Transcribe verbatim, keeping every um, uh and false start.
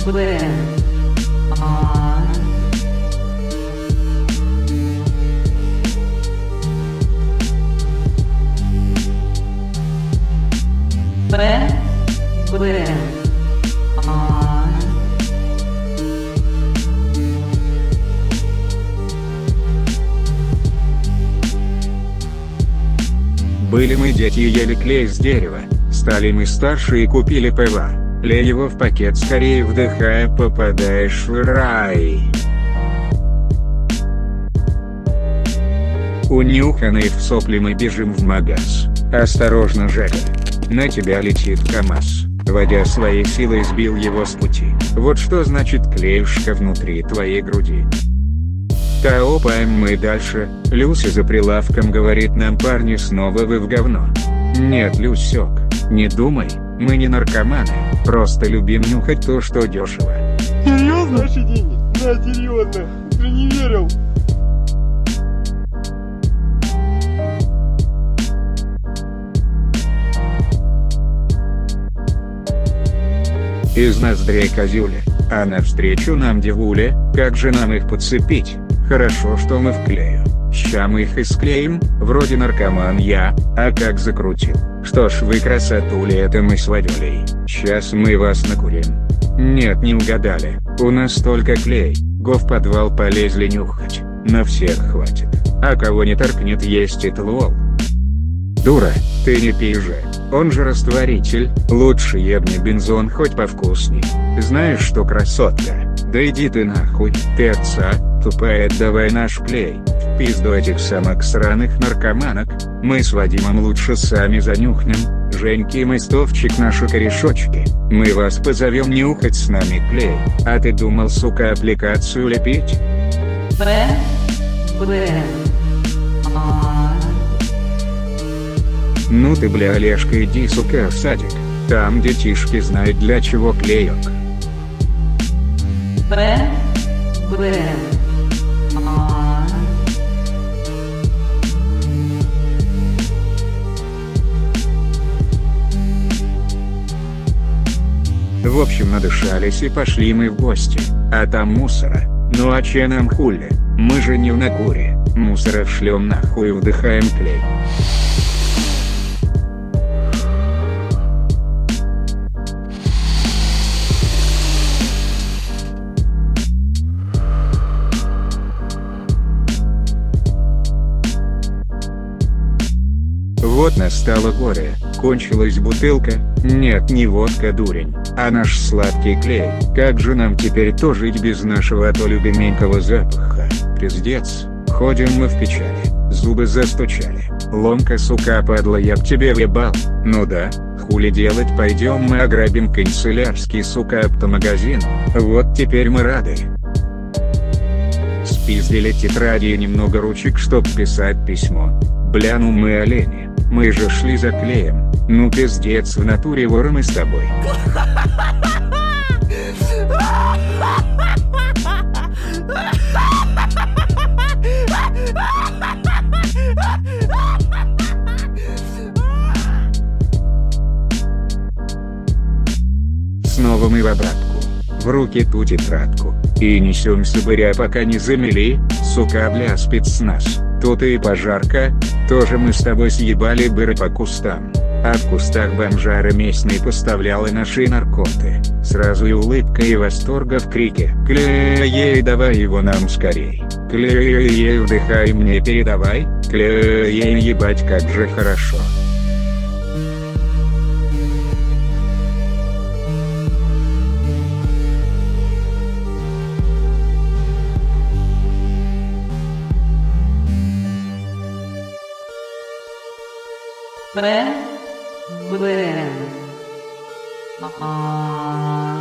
Блин. А. Б. Блин. А. Были мы дети и ели клей с дерева, стали мы старше и купили пива. Лей его в пакет скорее, вдыхая, попадаешь в рай. Унюханные в сопли мы бежим в магаз. Осторожно, Жека. На тебя летит КамАЗ. Водя своей силой сбил его с пути. Вот что значит клеюшка внутри твоей груди. Таопаем мы дальше. Люся за прилавком говорит нам: парни, снова вы в говно. Нет, Люсек, не думай, мы не наркоманы, просто любим нюхать то, что дешево. Серьезно? Наши деньги? Да, серьезно. Ты не верил. Из ноздрей козюли, а навстречу нам девуля, как же нам их подцепить? Хорошо, что мы в клею. Ща мы их и склеим, вроде наркоман я, а как закрутил. Что ж, вы красотули, это мы с Вадюлей. Щас мы вас накурим. Нет, не угадали, у нас только клей. Го в подвал полезли нюхать, на всех хватит. А кого не торкнет, есть эталол. Дура, ты не пей же, он же растворитель, лучше ебни бензон, хоть повкусней. Знаешь что, красотка, да иди ты нахуй, ты отца, тупая, давай наш клей, в пизду этих самок сраных наркоманок, мы с Вадимом лучше сами занюхнем, Женьки и Мостовчик наши корешочки, мы вас позовем нюхать с нами клей, а ты думал, сука, аппликацию лепить? Б. Блин. А. Ну ты, бля, Олежка, иди, сука, в садик, там детишки знают, для чего клеек. Б. Блин. А. В общем, надышались и пошли мы в гости, а там мусора, ну а че нам хули, мы же не в накуре, мусора шлем нахуй и вдыхаем клей. Вот настало горе, кончилась бутылка, нет, не водка, дурень, а наш сладкий клей. Как же нам теперь то жить без нашего, а то любименького запаха? Пиздец, ходим мы в печали, зубы застучали. Ломка, сука, падла, я б тебе въебал. Ну да, хули делать, пойдем мы ограбим канцелярский, сука, автомагазин. Вот теперь мы рады. Спиздили тетради и немного ручек, чтоб писать письмо. Бля, ну мы олени, мы же шли за клеем. Ну пиздец, в натуре воры мы с тобой. Снова мы в обратку, в руки ту тетрадку, и несемся быря, пока не замели, сука, бля, спецназ. Тут и пожарка, тоже мы с тобой съебали быры по кустам, а в кустах бомжара местный поставлял и наши наркоты. Сразу и улыбка, и восторга в крике: клей, давай его нам скорей, клей, вдыхай мне передавай, клей, ебать как же хорошо. Б. Блин. А.